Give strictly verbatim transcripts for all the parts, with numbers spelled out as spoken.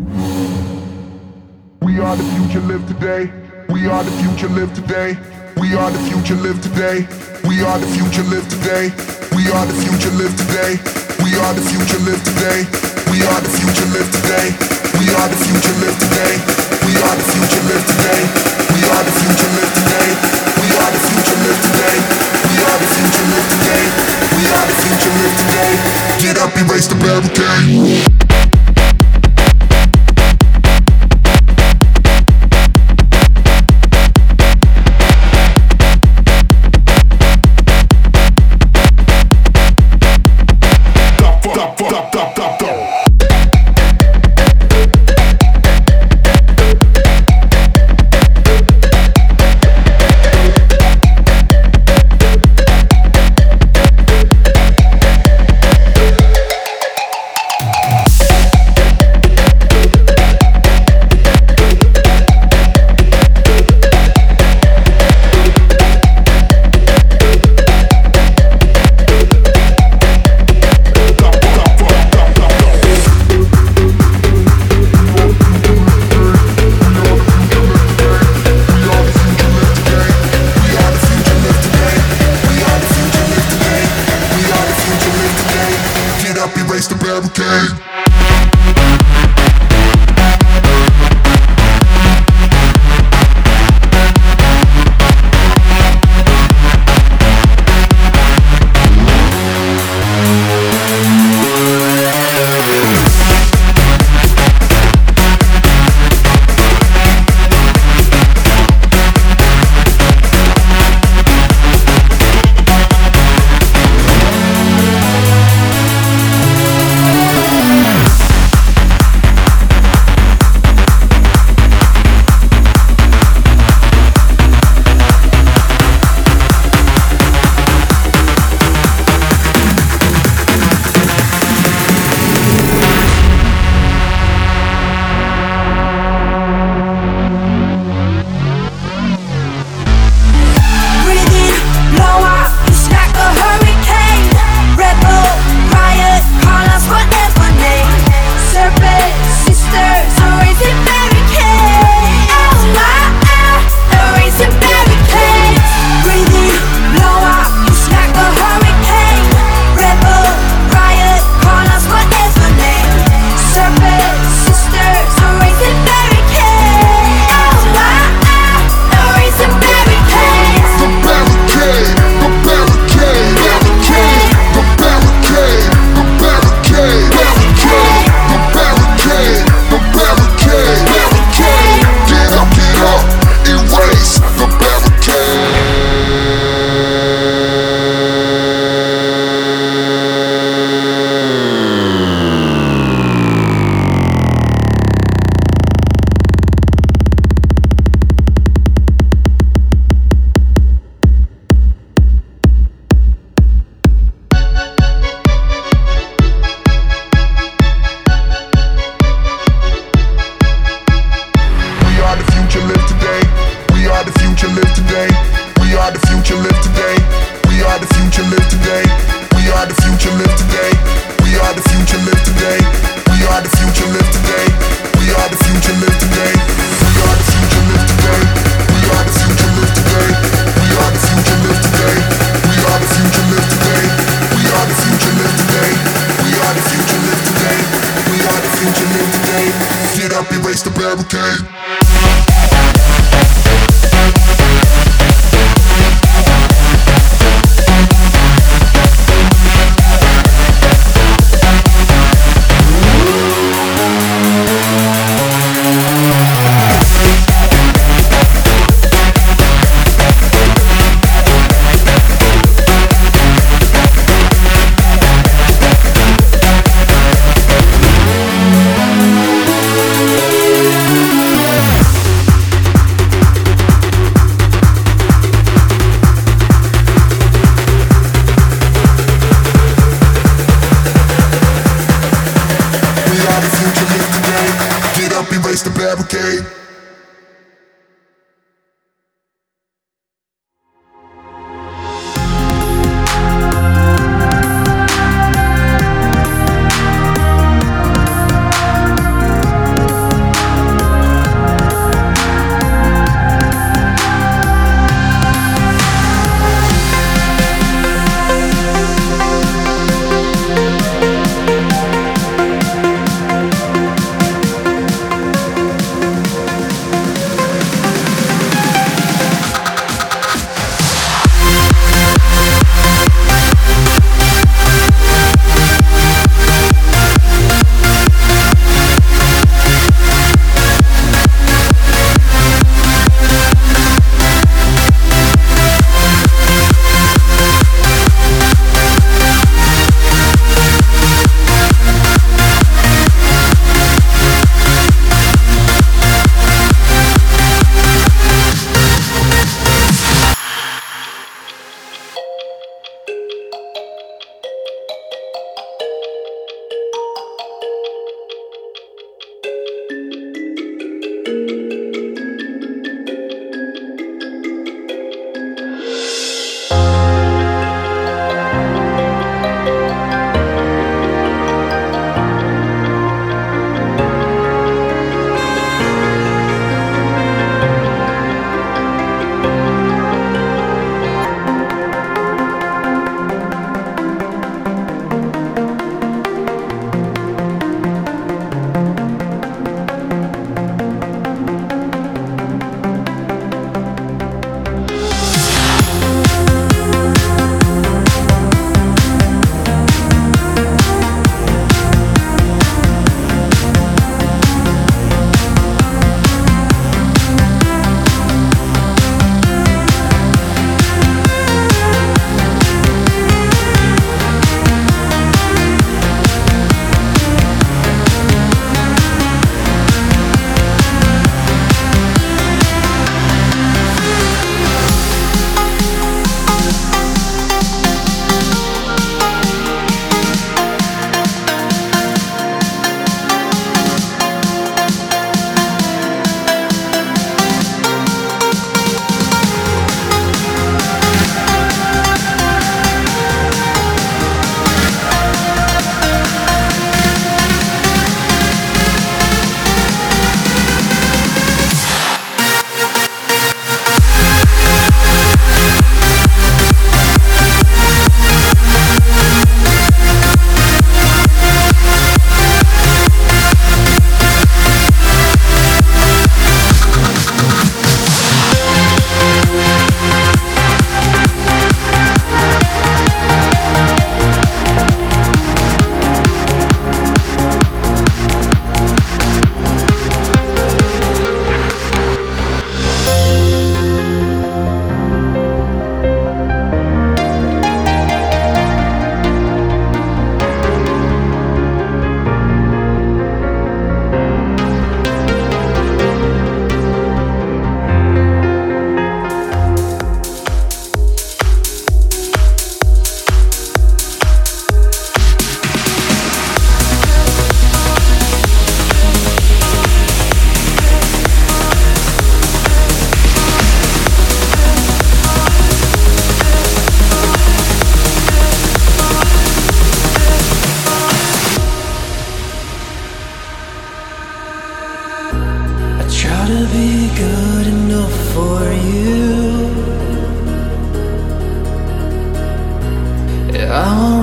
We are the future, live today. We are the future, live today. We are the future, live today. We are the future, live today. We are the future, live today. We are the future, live today. We are the future, live today. We are the future, live today. We are the future, live today. We are the future, live today. We are the future, live today. We are the future, live today. We are the future, live today. Get up, erase the barricade.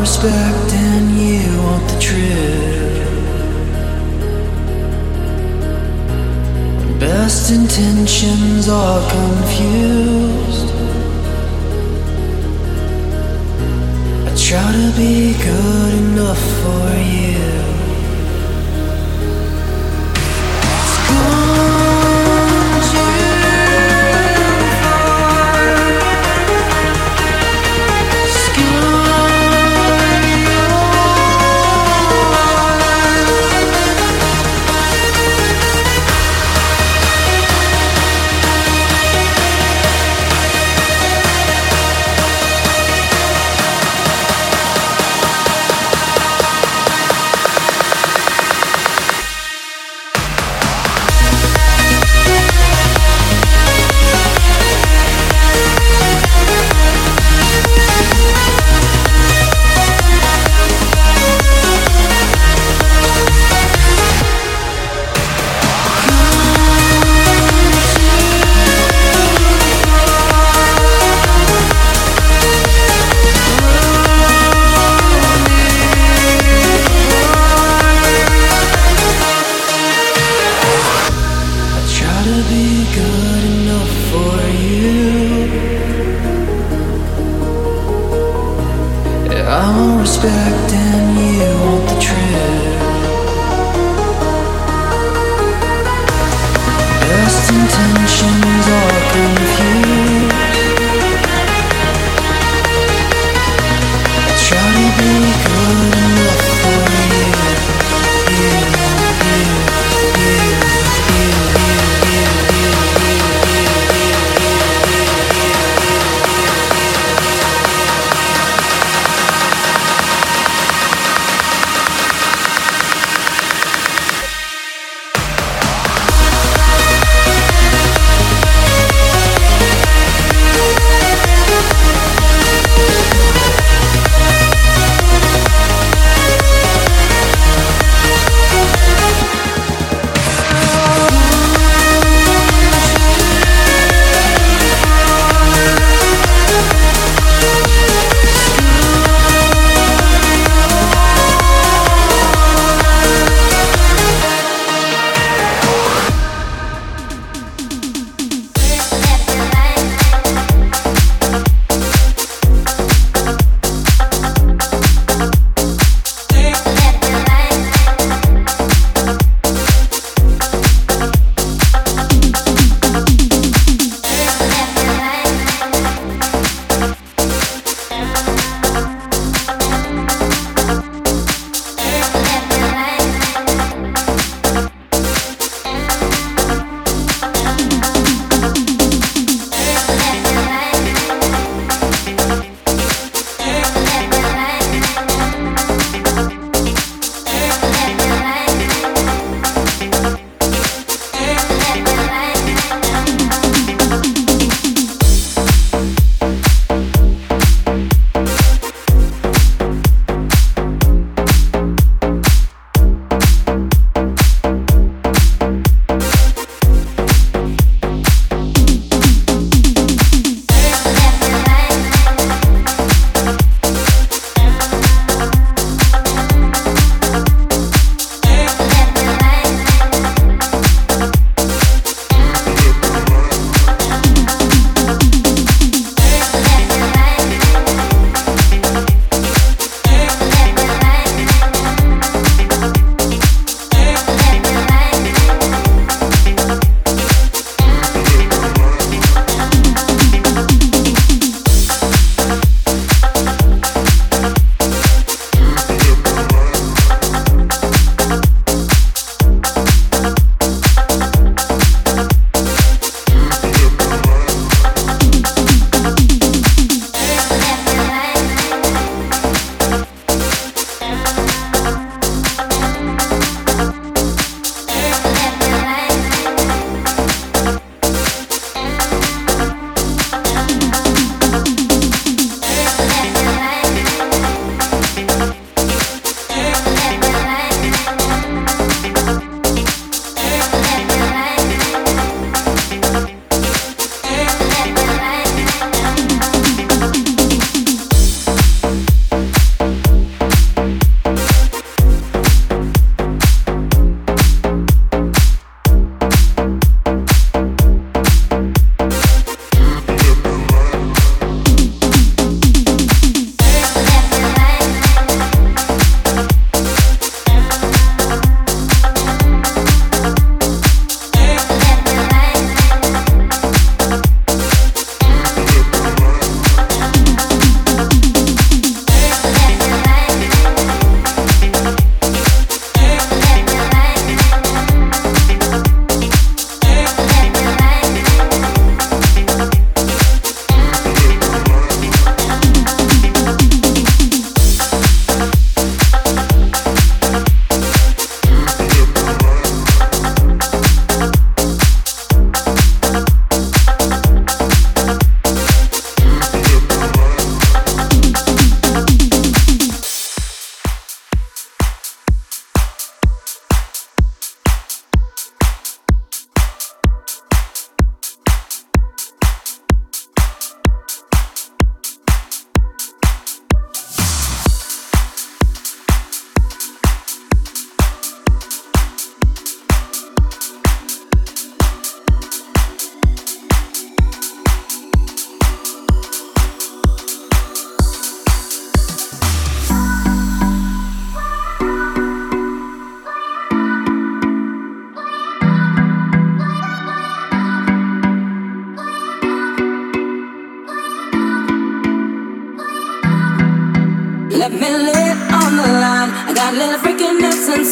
respect and you want the truth. When best intentions are confused, I try to be good enough for you. It's gone too far.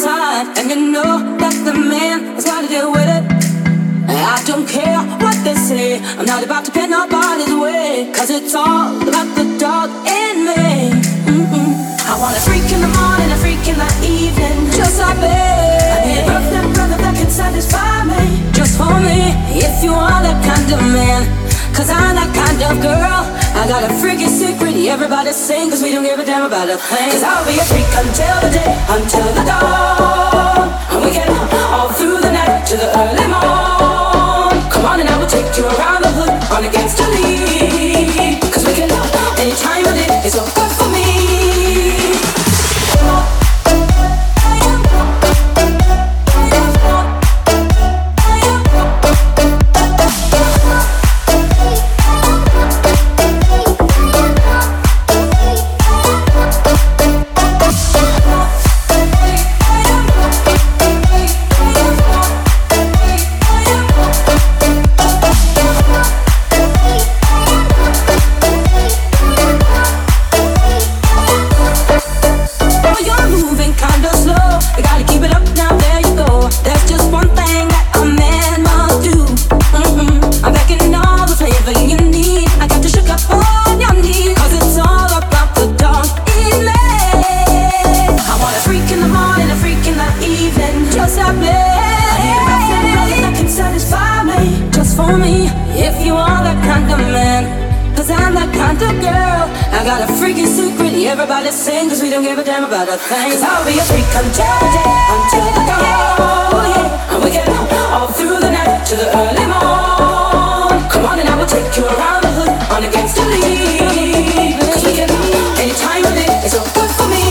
side, and you know that the man has got to deal with it. I don't care what they say, I'm not about to pin nobody's way, cause it's all about the dog in me. Mm-mm. I want a freak in the morning, a freak in the evening, just like me. I need a perfect brother that can satisfy me, just for me. If you are that kind of man, cause I'm that kind of girl. I got a freaky secret, everybody sing, cause we don't give a damn about a thing. Cause I'll be a freak until the day, until the dawn, and we get all through the night to the early morn. Come on and I will take you around the hood, on against the lead, cause we can love any time of day, it's so good for me. Everybody sing, cause we don't give a damn about a thing. Cause I'll be a freak until the day, until the dawn, yeah. And we get all through the night to the early morn. Come on and I will take you around the hood, on against the lead, cause we get any time of day, it's so good for me.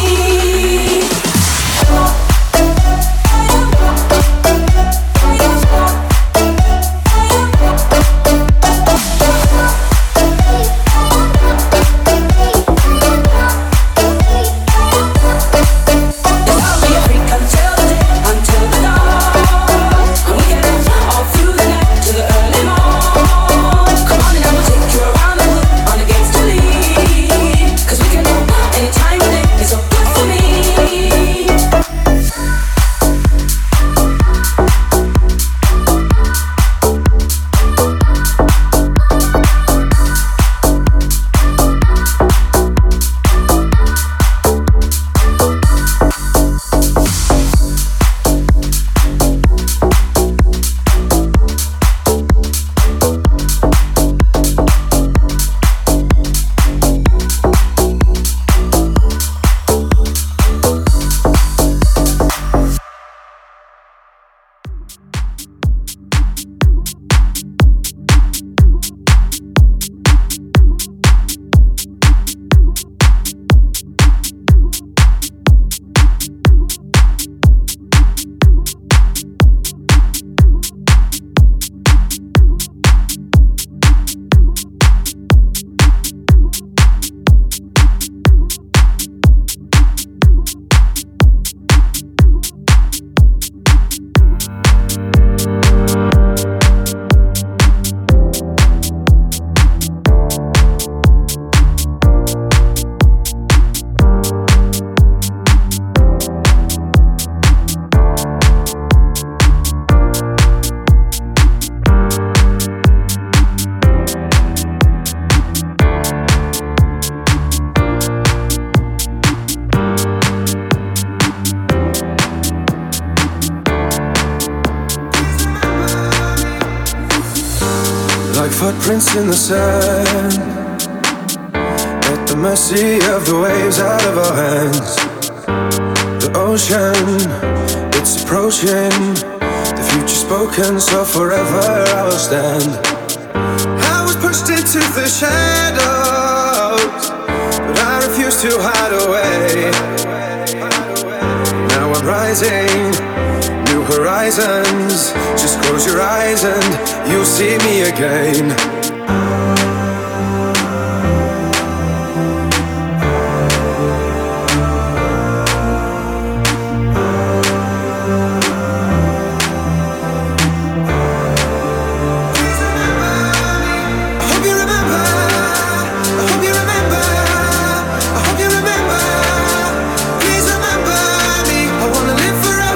Footprints in the sand, at the mercy of the waves out of our hands. The ocean, it's approaching, the future spoken, so forever I will stand. I was pushed into the shadows, but I refuse to hide away. Now I'm rising, new horizons. Just close your eyes and you'll see me again. Forever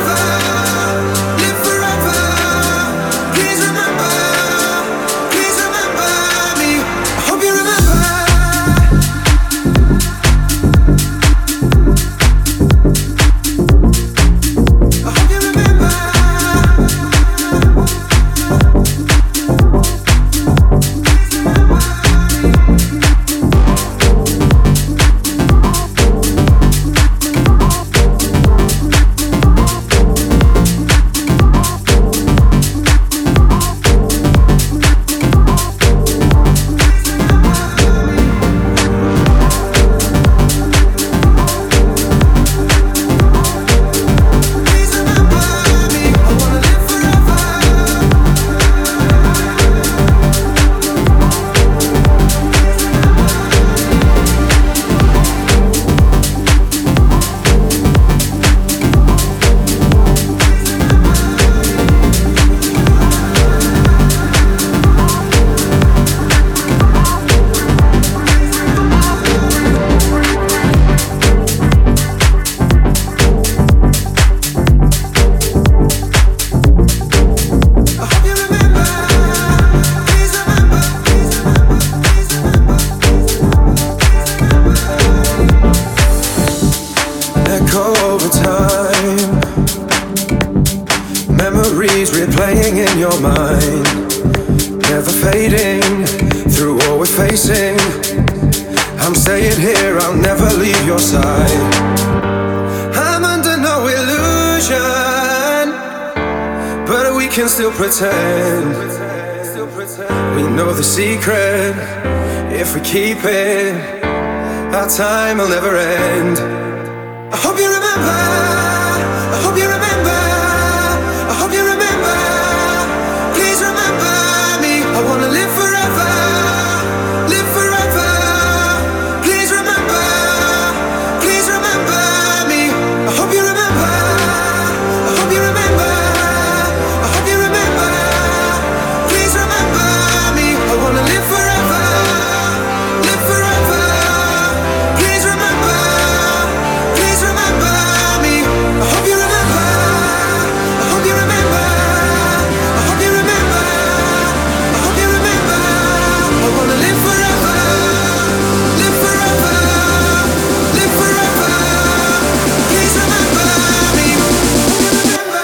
memories replaying in your mind, never fading through what we're facing. I'm staying here, I'll never leave your side. I'm under no illusion, but we can still pretend. We know the secret, if we keep it, our time will never end. I hope you remember, I hope you remember, I hope you remember. Please remember me, I wanna live forever, live forever. Please remember, please remember me. I hope you remember, I hope you remember, I hope you remember. Please remember me, I wanna live forever, live forever. Please remember, please remember me. I hope you remember, I hope you remember, I hope you remember, I hope you remember. I wanna live forever, live forever, live forever. Please remember me, I hope you remember.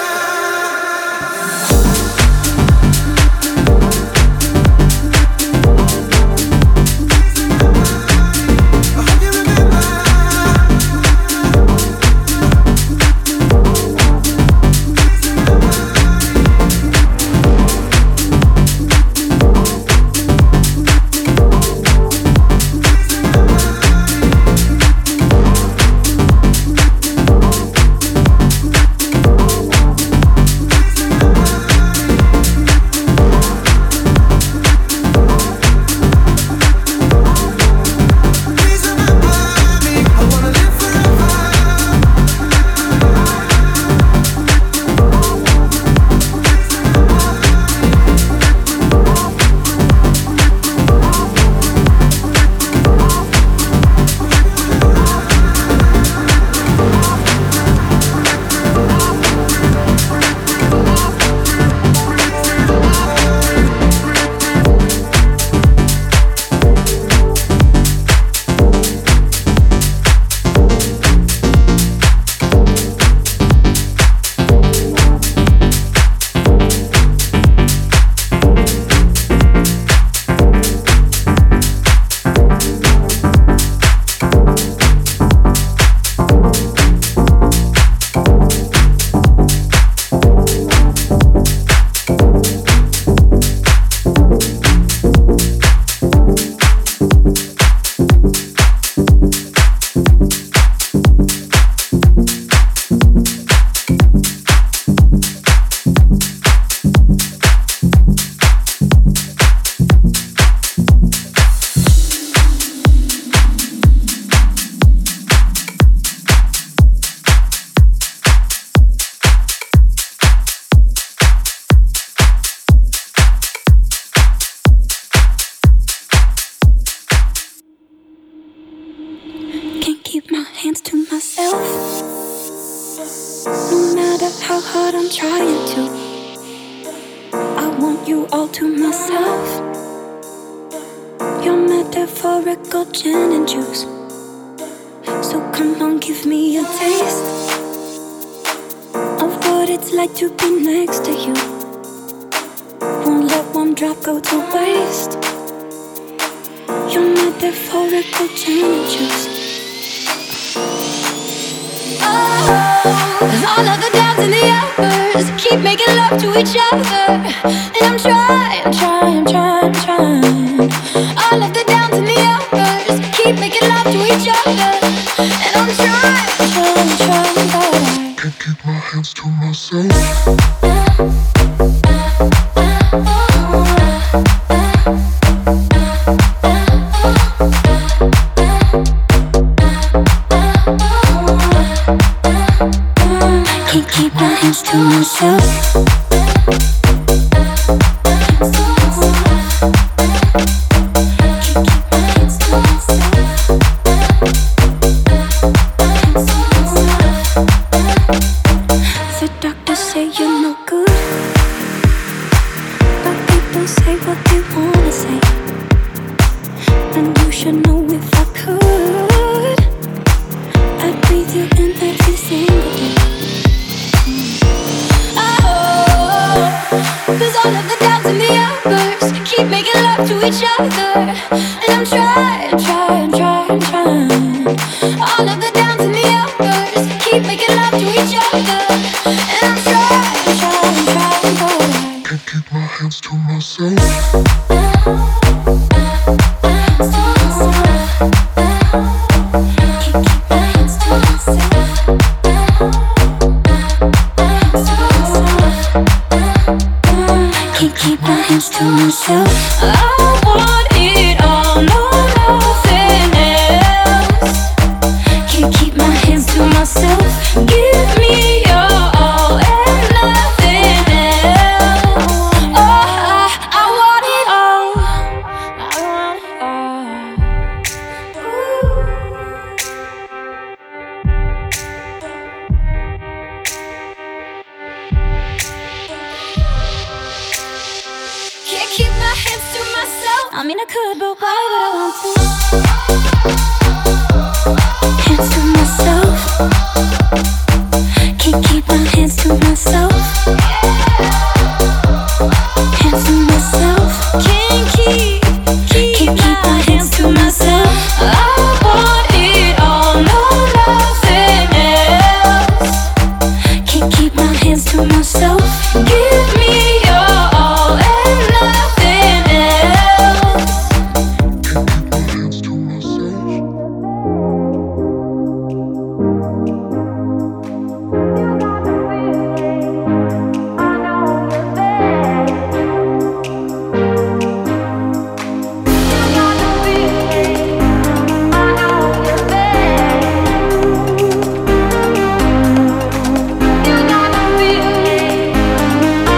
I hope you remember. Please remember me, I wanna live forever. Can't keep my hands to myself. No matter how hard I'm trying to, I want you all to myself. Your metaphorical gin and juice. So come on, give me a taste of what it's like to be next to you. Won't let one drop go to waste. Your metaphorical gin and juice. Cause all of the downs and the uppers keep making love to each other. And I'm trying, trying, trying, trying. All of the downs and the uppers keep making love to each other. And I'm trying, trying, trying, but I Can't keep my hands to myself. Can't keep my hands to myself. The doctors say you're no good, but people say what they wanna say. And you should know if I could, I'd breathe you in every single day. oh, all of the downs and the uppers keep making love to each other, and I'm trying, trying, trying, trying. All of the downs and the uppers keep making love to each other, and I'm trying, trying, trying, trying. Can't keep my hands to myself. Can't keep my hands to myself. I want it all, no nothing else. Can't keep my hands to myself. Give me your all and nothing else. Oh, I, I want it all. I want it all. Ooh. Can't keep my hands to myself. I mean I could, but why would I want to? Hands to myself. Can't keep my hands to myself. Hands to myself. Can't keep, keep, Can't keep my hands to myself. I want it all, no nothing else. Can't keep my hands to myself. Give me your all and nothing else. Can't keep my hands to myself. You got the feeling.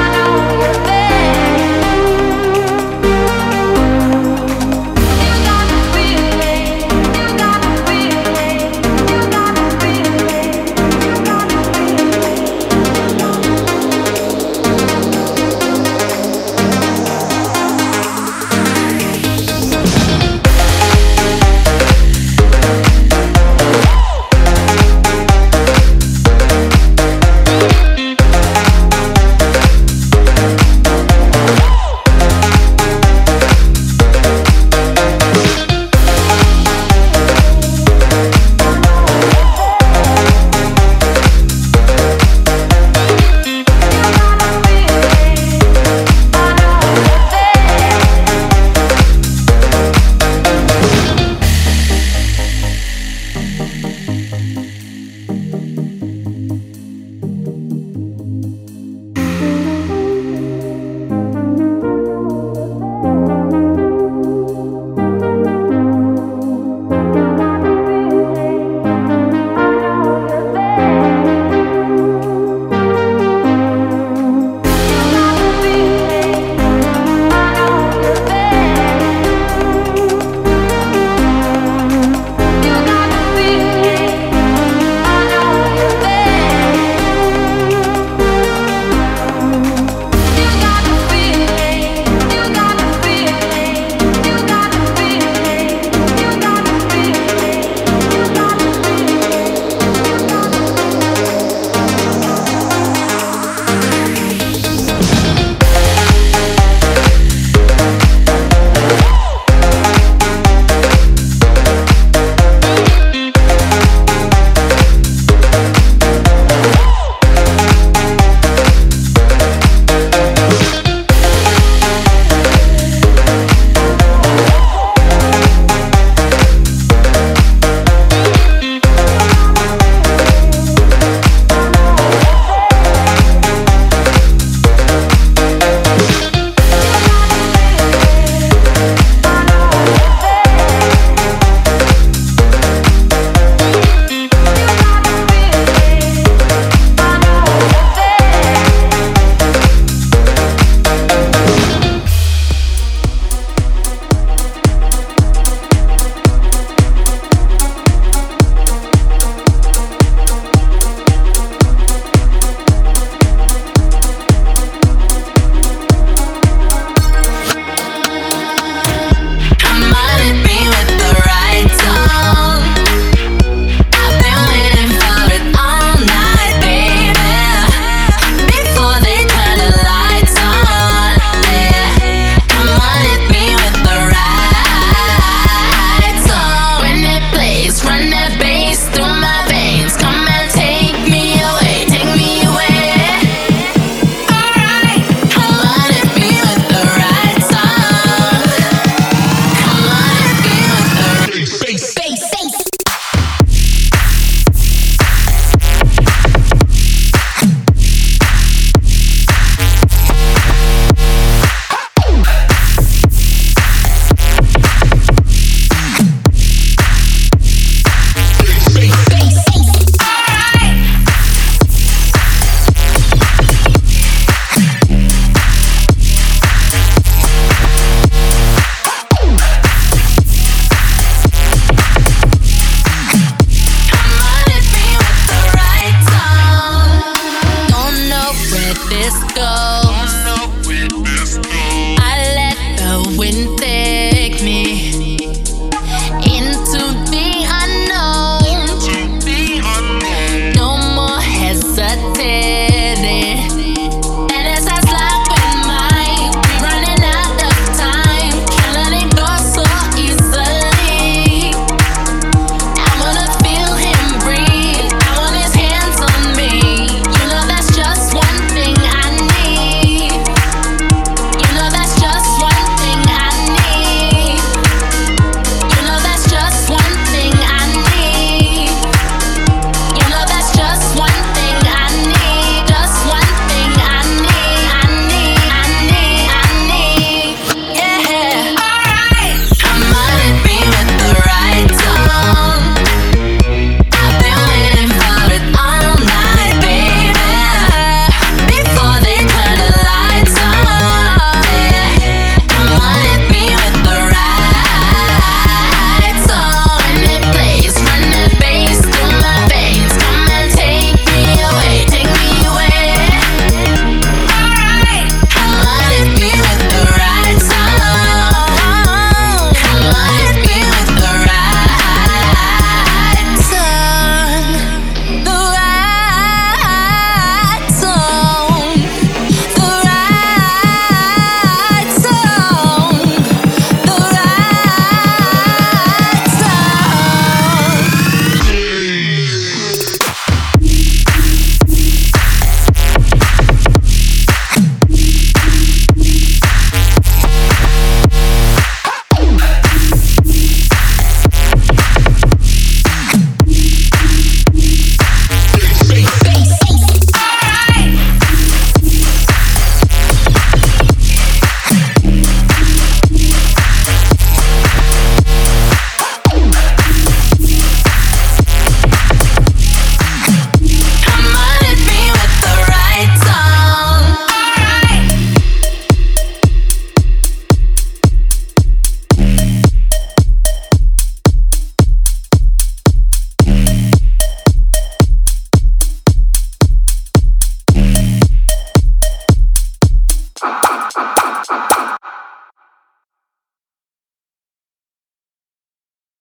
disco.